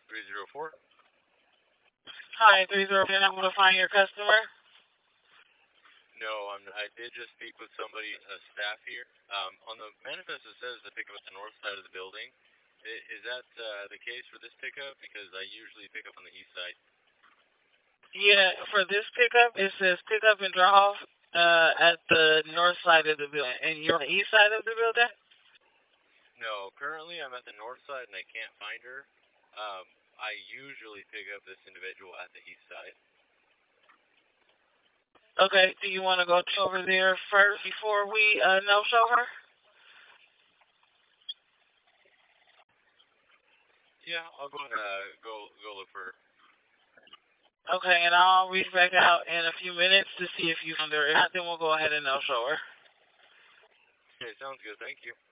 304. Hi, 304. I'm going to find your customer. No, I did just speak with somebody, staff here. On the manifest, it says to pick up at the north side of the building. Is that the case for this pickup? Because I usually pick up on the east side. Yeah, for this pickup, it says pick up and drop off at the north side of the building. And you're on the east side of the building? No, currently I'm at the north side and I can't find her. I usually pick up this individual at the east side. Okay, do you want to go over there first before we no-show her? Yeah, I'll go go look for her. Okay, and I'll reach back out in a few minutes to see if you found her. If not, then we'll go ahead and no-show her. Okay, sounds good. Thank you.